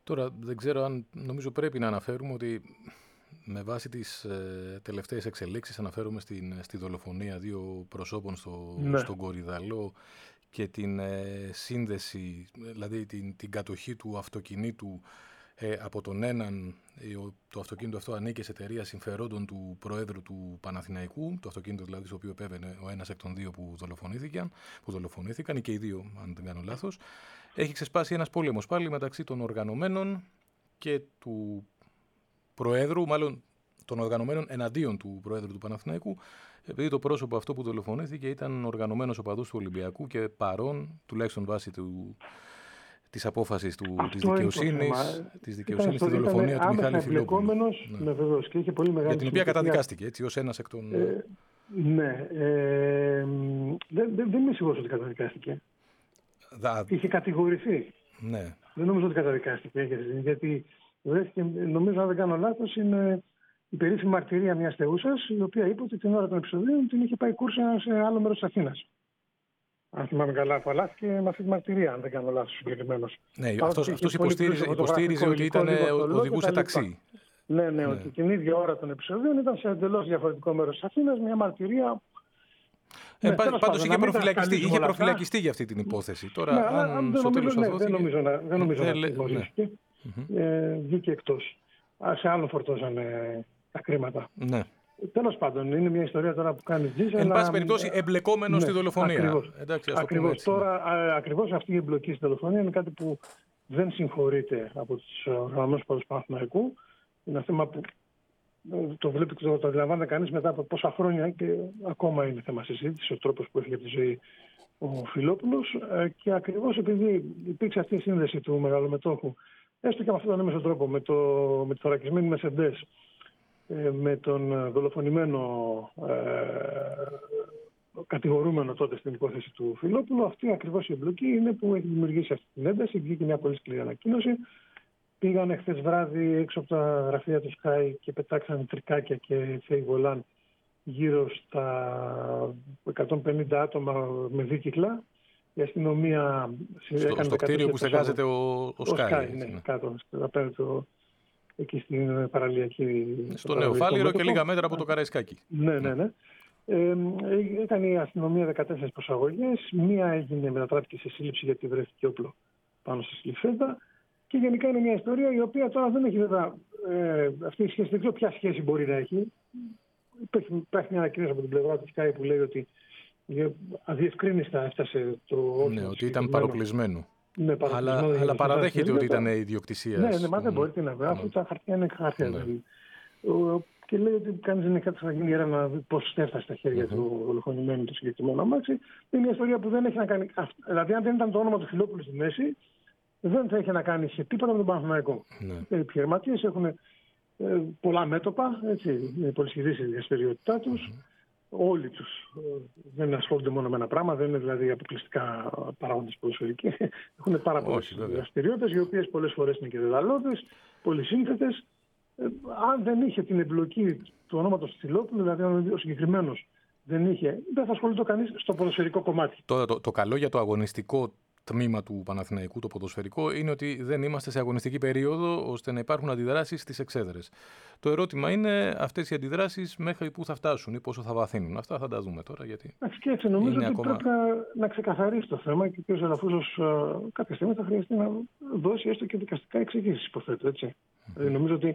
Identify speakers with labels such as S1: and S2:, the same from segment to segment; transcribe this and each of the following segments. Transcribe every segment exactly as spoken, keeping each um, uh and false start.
S1: Τώρα δεν ξέρω αν νομίζω πρέπει να αναφέρουμε ότι με βάση τις ε, τελευταίες εξελίξεις, αναφέρομαι στην, στη δολοφονία δύο προσώπων στο,
S2: Ναι.
S1: στον Κορυδαλό και την ε, σύνδεση, δηλαδή την, την κατοχή του αυτοκινήτου ε, από τον έναν, ε, το αυτοκίνητο αυτό ανήκε σε εταιρεία συμφερόντων του Προέδρου του Παναθηναϊκού, το αυτοκίνητο δηλαδή στο οποίο επέβαινε ο ένας εκ των δύο που δολοφονήθηκαν, που δολοφονήθηκαν ή και οι δύο αν δεν κάνω λάθος. Έχει ξεσπάσει ένας πόλεμος πάλι μεταξύ των οργανωμένων και του Προέδρου, μάλλον των οργανωμένων εναντίον του Προέδρου του Παναθηναϊκού, επειδή το πρόσωπο αυτό που δολοφονήθηκε ήταν οργανωμένος οπαδός του Ολυμπιακού και παρόν, τουλάχιστον βάσει του, της απόφασης του, της δικαιοσύνης, της δικαιοσύνης στη δολοφονία του Μιχάλη Φιλόπουλου.
S2: Ναι, ναι, βεβαίως, και είχε πολύ μεγάλη
S1: για την οποία καταδικάστηκε, έτσι, ως ένας εκ των...
S2: Ε, ναι, ε, δεν, δεν, δεν είμαι σίγουρος ότι καταδικάστηκε.
S1: Δα...
S2: Είχε κατηγορηθεί.
S1: Ναι.
S2: Δεν νομίζω ότι καταδικάστηκε, γιατί βρέθηκε, νομίζω αν δεν κάνω λάθος, είναι η περίφημη μαρτυρία μιας θεούσας, η οποία είπε ότι την ώρα των επεισοδίων την είχε πάει κούρσα σε άλλο μέρος της Αθήνας. Αν θυμάμαι καλά, απαλλάχθηκε με αυτή τη μαρτυρία, αν δεν κάνω λάθος συγκεκριμένος.
S1: Ναι, αυτός, αυτός υποστήριζε, υποστήριζε ότι ήταν, οδηγούσε ταξί.
S2: Ναι, ναι, ναι, ότι την ίδια ώρα των επεισοδίων ήταν σε εντελώς διαφορετικό μέρος της Αθήνας, μια μαρτυρία.
S1: Ε, ναι, πάντως είχε προφυλακιστεί, είχε προφυλακιστεί για αυτή την υπόθεση. Τώρα,
S2: ναι,
S1: αν
S2: δεν
S1: στο τέλος
S2: νομίζω,
S1: θα
S2: ναι, δεν νομίζω να, δεν νομίζω
S1: ε,
S2: να τιμωρήθηκε. Ναι. Ε, βγήκε εκτός. Σε άλλον φορτώσανε τα κρίματα.
S1: Ναι.
S2: Τέλος πάντων, είναι μια ιστορία τώρα που κάνει τζις.
S1: Εν πάση περιπτώσει, εμπλεκόμενο
S2: ναι,
S1: στη δολοφονία.
S2: Ακριβώς,
S1: Εντάξει,
S2: ακριβώς. Τώρα, ακριβώς αυτή η εμπλοκή στη δολοφονία είναι κάτι που δεν συγχωρείται από τους οργανωμένους παδούς του Παναθηναϊκού. Είναι ένα θέμα που το βλέπει και το, το αντιλαμβάνεται κανείς μετά από πόσα χρόνια και ακόμα είναι θέμα συζήτηση, ο τρόπος που έχει για τη ζωή ο Φιλόπουλος. Και ακριβώς επειδή υπήρξε αυτή η σύνδεση του μεγαλομετόχου, έστω και με αυτόν τον έμεσο τρόπο, με, το, με τη θωρακισμένη Μερσεντές, με τον δολοφονημένο ε, κατηγορούμενο τότε στην υπόθεση του Φιλόπουλου, αυτή ακριβώς η εμπλοκή είναι που έχει δημιουργήσει αυτή την ένταση. Βγήκε μια πολύ σκληρή ανακοίνωση. Πήγανε χθες βράδυ έξω από τα γραφεία του Sky και πετάξανε τρικάκια και θέη βολάν γύρω στα εκατόν πενήντα άτομα με δίκυκλα. Η αστυνομία
S1: στο,
S2: έκανε
S1: στο κτίριο που στεγάζεται ο, ο, ο Sky.
S2: Ο Sky, ναι, ναι, κάτω, απέναντι εκεί στην παραλιακή...
S1: Στο Νεοφάλιρο και λίγα μέτρα από το Καραϊσκάκι.
S2: Ναι, ναι, ναι. Ε, έκανε η αστυνομία δεκατέσσερις προσαγωγές. Μία έγινε, μετατράπηκε σε σύλληψη γιατί βρέθηκε όπλο πάνω στη Σλιφέντα. Και γενικά είναι μια ιστορία η οποία τώρα δεν έχει βέβαια ε, αυτή η σχέση. Δεν ξέρω ποια σχέση μπορεί να έχει. Υπάρχει, υπάρχει μια ανακοίνωση από την πλευρά του Sky που λέει ότι αδιευκρίνιστα έφτασε το...
S1: Ναι, ότι ήταν παροπλισμένο.
S2: Ναι,
S1: αλλά, αλλά παραδέχεται ότι ήταν ιδιοκτησία.
S2: Ναι, ναι, μα δεν μπορείτε να βρει, αφού τα χαρτιά είναι χαρτιά. Ναι. Δηλαδή. Και λέει ότι κανείς δεν έχει να γίνει έρευνα να δει πώς έφτασε στα χέρια mm-hmm. του δολοφονημένου το συγκεκριμένο αμάξι. Είναι μια ιστορία που δεν έχει να κάνει. Δηλαδή, αν δεν ήταν το όνομα του Φιλόπουλου στη μέση, δεν θα είχε να κάνει σε τίποτα με τον Παναθηναϊκό. Ναι. Οι επιχειρηματίες έχουν ε, πολλά μέτωπα, έτσι, είναι πολύ ισχυρή η δραστηριότητά τους. Mm-hmm. Όλοι τους ε, δεν ασχολούνται μόνο με ένα πράγμα, δεν είναι δηλαδή αποκλειστικά παράγοντες ποδοσφαιρικοί. Έχουν πάρα πολλές δραστηριότητες, οι οποίες πολλές φορές είναι και δεδαλώδες, πολυσύνθετες. Ε, αν δεν είχε την εμπλοκή του ονόματος Φιλόπουλου, δηλαδή ο συγκεκριμένος δεν είχε, δεν θα ασχολείται κανείς στο ποδοσφαιρικό κομμάτι.
S1: Τώρα το, το καλό για το αγωνιστικό τμήμα του Παναθηναϊκού, το ποδοσφαιρικό, είναι ότι δεν είμαστε σε αγωνιστική περίοδο ώστε να υπάρχουν αντιδράσεις στις εξέδρες. Το ερώτημα είναι αυτές οι αντιδράσεις μέχρι πού θα φτάσουν ή πόσο θα βαθύνουν. Αυτά θα τα δούμε τώρα. Γιατί
S2: και έτσι νομίζω ότι
S1: ακόμα...
S2: πρέπει να, να ξεκαθαρίσει το θέμα και ο κ. Αλαφούζος κάποια στιγμή θα χρειαστεί να δώσει έστω και δικαστικά εξηγήσεις, υποθέτω. Έτσι. Mm-hmm. Δηλαδή, νομίζω ότι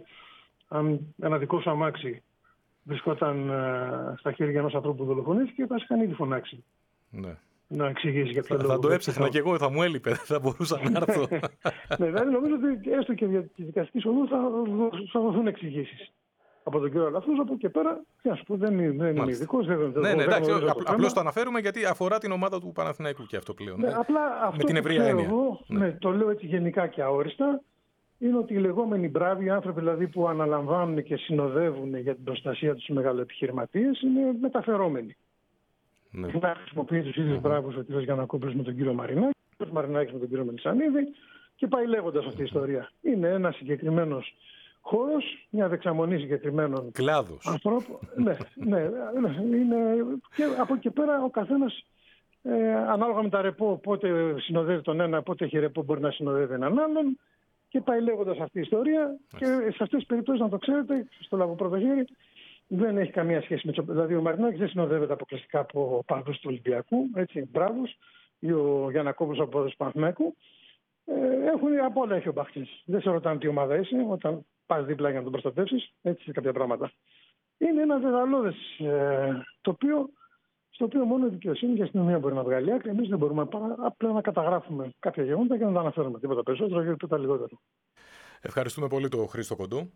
S2: αν ένα δικό σου αμάξι βρισκόταν uh, στα χέρια ενός ανθρώπου που δολοφονήθηκε, θα είχαν ήδη φωνάξει.
S1: Ναι.
S2: Να εξηγήσει για ποιο
S1: θα,
S2: λόγο.
S1: Θα το έψαχνα κι εγώ, θα μου έλειπε, δεν θα μπορούσα να έρθω.
S2: Ναι, δηλαδή νομίζω ότι έστω και για τη δικαστική οδού θα, θα δοθούν εξηγήσεις από τον κύριο Αλαφούζο. Από εκεί πέρα, τι να σου πω, δεν, δεν είμαι ειδικός. Δεν,
S1: ναι, ναι, εντάξει, απλώς το αναφέρουμε γιατί αφορά την ομάδα του Παναθηναϊκού και αυτό πλέον.
S2: Ναι,
S1: ναι.
S2: Απλά
S1: με
S2: αυτό
S1: την ευρεία έννοια.
S2: Εγώ, ναι. Ναι, το λέω έτσι γενικά και αόριστα. Είναι ότι οι λεγόμενοι μπράβοι άνθρωποι δηλαδή, που αναλαμβάνουν και συνοδεύουν για την προστασία τους μεγαλοεπιχειρηματίες είναι μεταφερόμενοι. Ναι. Να χρησιμοποιεί τους ίδιους mm-hmm. μπράβους ο κ. Γιαννακόπουλος με τον κύριο Μαρινάκη, ο κ. Μαρινάκης με τον κύριο Μελισσανίδη και πάει λέγοντας αυτή η ιστορία. Είναι ένας συγκεκριμένος χώρος, μια δεξαμονή συγκεκριμένων
S1: κλάδος
S2: ανθρώπων. ναι, ναι, ναι, είναι, και από εκεί πέρα ο καθένας ε, ανάλογα με τα ρεπό, πότε συνοδεύει τον ένα, πότε έχει ρεπό μπορεί να συνοδεύει έναν άλλον. Και πάει λέγοντας αυτή η ιστορία. Yes. Και σε αυτές τις περιπτώσεις, να το ξέρετε, στο λάβω πρώτο χέρι, δεν έχει καμία σχέση με το. Δηλαδή, ο Μαρινάκης δεν συνοδεύεται αποκλειστικά από παδούς του Ολυμπιακού, έτσι, μπράβους, ή ο Γιαννακόπουλος από παδούς του Παναθηναϊκού. Ε, έχουν από όλα έχει ο Μπαχτής. Δεν σε ρωτάνε τι ομάδα είσαι, όταν πας δίπλα για να τον προστατεύσεις, έτσι κάποια πράγματα. Είναι ένα δεδαλώδες ε, τοπίο, στο οποίο μόνο η δικαιοσύνη και η αστυνομία μπορεί να βγάλει άκρη. Εμείς δεν μπορούμε απλά να καταγράφουμε κάποια γεγονότα και να τα αναφέρουμε. Τίποτα περισσότερο και τίποτα λιγότερο.
S1: Ευχαριστούμε πολύ τον Χρήστο Κοντού.